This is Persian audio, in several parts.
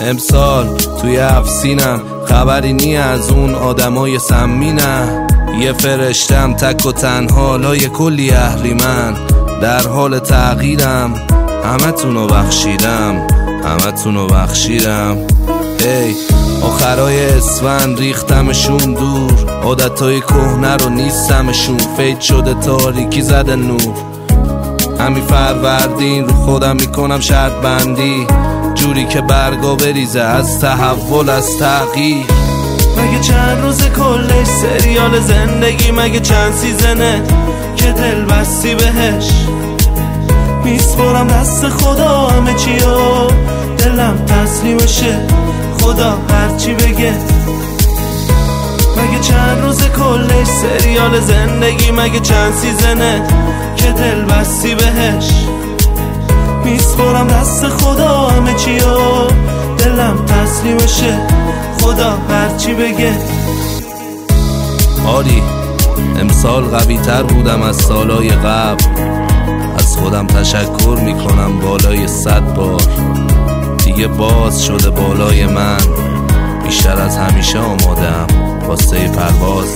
امسال توی افسینم، خبری نی از اون آدمای سمی نه. یه فرشتم تک و تنها، لای کلی اهریمن در حال تغییرم. همتونو بخشیدم ای آخرای اسفند ریختمشون دور، عادتای کهنه رو نیستمشون، فید شده تاریکی زده نور. همین فروردین رو خودم میکنم شرط بندی، جوری که برگا بریزه از تحول از تغییر. مگه چند روز کلش سریال زندگی، مگه چند سیزنه که دل بستی بهش. میسپرم دست خدا همه چیو، دلم تسلیمشه خدا هرچی بگه. مگه چند روز کلش سریال زندگی، مگه چند سیزنه که دل بستی بهش. میسپرم دست خدا همه چیو، دلم تسلیمشه خدا هرچی بگه. آری امسال قوی تر بودم از سالای قبل، از خودم تشکر میکنم بالای 100 بار. دیگه باز شده بالای من، بیشتر از همیشه آمادم واسه پرواز.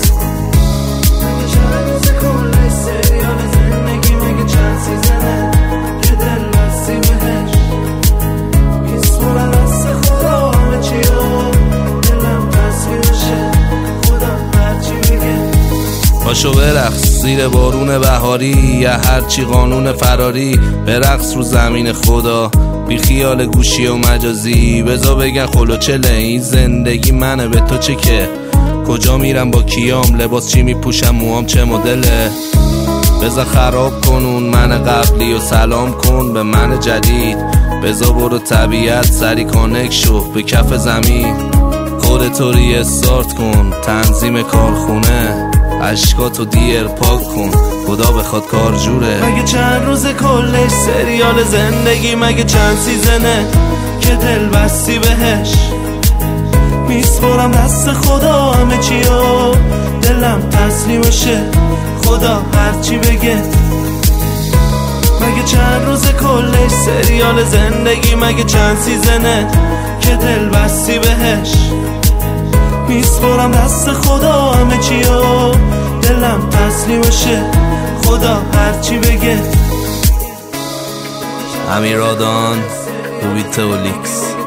پاشو برقص زیر بارون بهاری، یا هرچی قانون فراری، برقص رو زمین خدا، بی خیال گوشی و مجازی. بزا بگن خلوچله این زندگی منه، به تو چه که؟ کجا میرم با کیام، لباس چی میپوشم، موام چه مدله. بزا خراب کنون من قبلی و سلام کن به من جدید. بزا برو طبیعت سری کانک شو به کف زمین. خودتو ریستارت کن، تنظیم کارخونه، عشقاتو دیر پاک کن، خدا بخواد کار جوره. مگه چند روز کلش سریال زندگی، مگه چند سیزنه که دل بستی بهش. میسپرم دست خدا همه چیو، دلم تسلیمشه خدا هرچی بگه. مگه چند روز کلش سریال زندگی، مگه چند سیزنه که دل بستی بهش. میسپرم دست خدا همه چیو، دلم تسلیمشه خدا هرچی بگه. امیرادان، روبیتولیکس.